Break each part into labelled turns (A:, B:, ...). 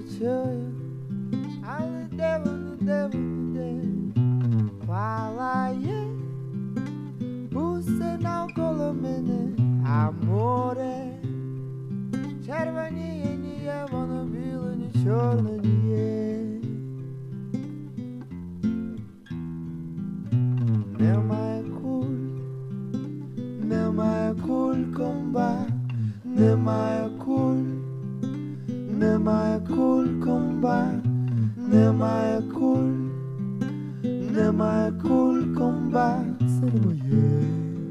A: чую, але де палає усе навколо мене, а море червоніє, ніє, воно біле, ні чорне, ніє. Немає куль комбат, немає куль, немає куль комбат, немає куль комбат, це не моє.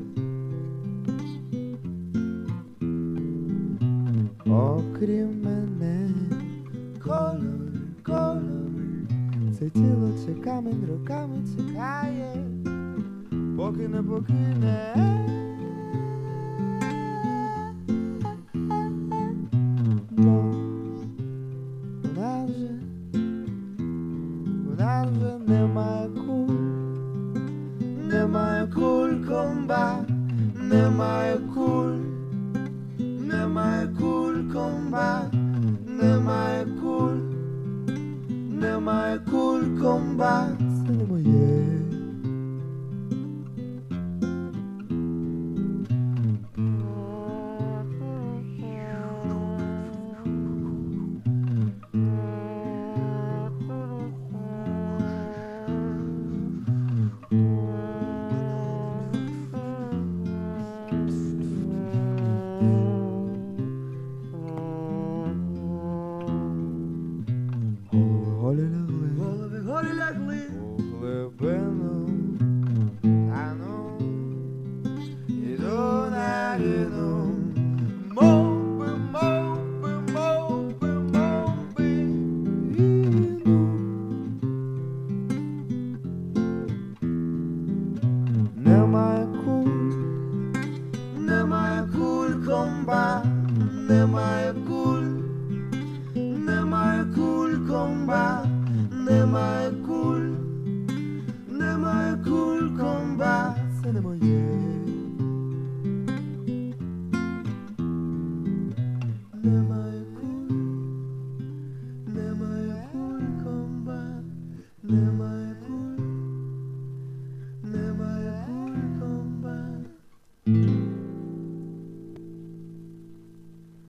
A: Окрім мене, колор, це тіло чекамень роками чекає, поки не покине. Вона вже немає куль комбат, немає куль комбат, немає куль комбат, це не моє. Голови лягли у глибину, тану, іду на війну. Мовби війну. Немає куль комбат, немає куль комбат, немає куль комбат, це не моє.